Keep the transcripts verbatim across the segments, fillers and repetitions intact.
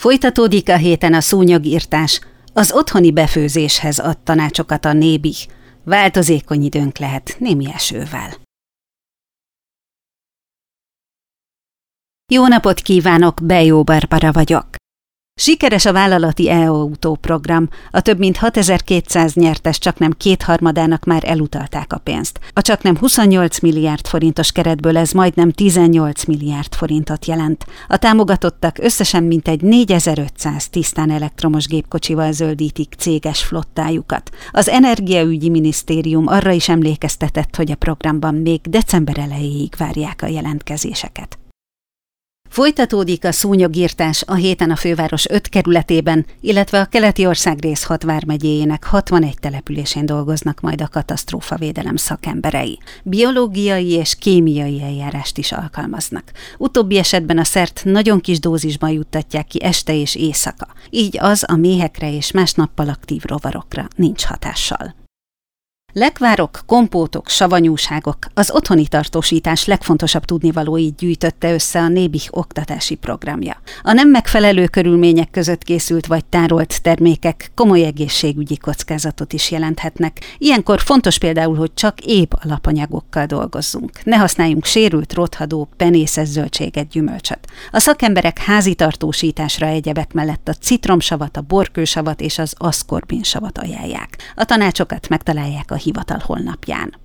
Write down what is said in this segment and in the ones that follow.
Folytatódik a héten a szúnyogirtás, az otthoni befőzéshez ad tanácsokat a Nébih. Változékony időnk lehet, némi esővel. Jó napot kívánok, Bejó Barbara vagyok. Sikeres a vállalati e-autó program, a több mint hatezer-kétszáz nyertes csaknem kétharmadának már elutalták a pénzt. A csaknem huszonnyolc milliárd forintos keretből ez majdnem tizennyolc milliárd forintot jelent. A támogatottak összesen mintegy négyezer-ötszáz tisztán elektromos gépkocsival zöldítik céges flottájukat. Az Energiaügyi Minisztérium arra is emlékeztetett, hogy a programban még december elejéig várják a jelentkezéseket. Folytatódik a szúnyogirtás a héten a főváros öt kerületében, illetve a keleti országrész hat vármegyéjének hatvanegy településén dolgoznak majd a katasztrófavédelem szakemberei. Biológiai és kémiai eljárást is alkalmaznak. Utóbbi esetben a szert nagyon kis dózisban juttatják ki este és éjszaka, így az a méhekre és más nappal aktív rovarokra nincs hatással. Lekvárok, kompótok, savanyúságok, az otthoni tartósítás legfontosabb tudnivalóit gyűjtötte össze a Nébih oktatási programja. A nem megfelelő körülmények között készült vagy tárolt termékek komoly egészségügyi kockázatot is jelenthetnek. Ilyenkor fontos például, hogy csak épp alapanyagokkal dolgozzunk. Ne használjunk sérült, rothadó, penészes zöldséget, gyümölcsöt. A szakemberek házi tartósításra egyebek mellett a citromsavat, a borkősavat és az aszkorbinsavat ajánlják. A tanácsokat megtalálják a hivatal honlapján.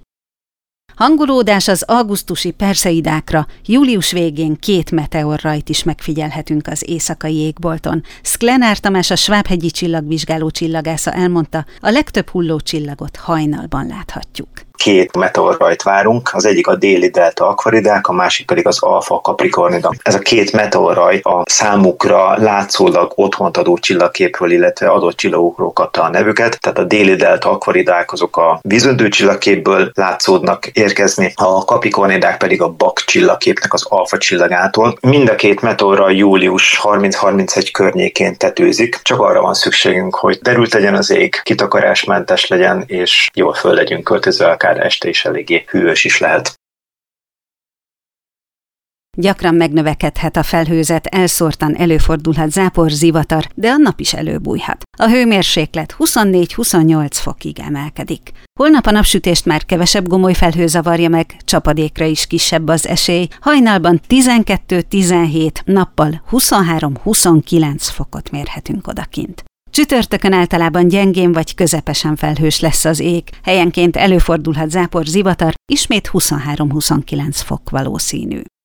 Hangolódás az augusztusi Perseidákra, július végén két meteorrajt is megfigyelhetünk az éjszakai égbolton. Szklenár Tamás, a Svábhegyi csillagvizsgáló csillagásza elmondta, a legtöbb hulló csillagot hajnalban láthatjuk. Két meteorrajt várunk, az egyik a déli delta akvaridák, a másik pedig az alfa capricornida. Ez a két meteorraj a számukra látszólag otthont adó csillagképről, illetve adott csillagokról kapta a nevüket, tehát a déli delta akvaridák azok a vízöntő csillagképből látszódnak érkezni, a capricornidák pedig a Bak csillagképnek az alfa csillagától. Mind a két meteorraj július harminc-harmincegy környékén tetőzik, csak arra van szükségünk, hogy derült legyen az ég, kitakarásmentes legyen, és jól föl legyünk költözve, akár este is eléggé hűvös is lehet. Gyakran megnövekedhet a felhőzet, elszórtan előfordulhat zápor, zivatar, de a nap is előbújhat. A hőmérséklet huszonnégy-huszonnyolc fokig emelkedik. Holnap a napsütést már kevesebb gomoly felhő zavarja meg, csapadékra is kisebb az esély, hajnalban tizenkettő-tizenhét, nappal huszonhárom-huszonkilenc fokot mérhetünk odakint. Csütörtökön általában gyengén vagy közepesen felhős lesz az ég, helyenként előfordulhat zápor, zivatar, ismét huszonhárom-huszonkilenc fok valószínű.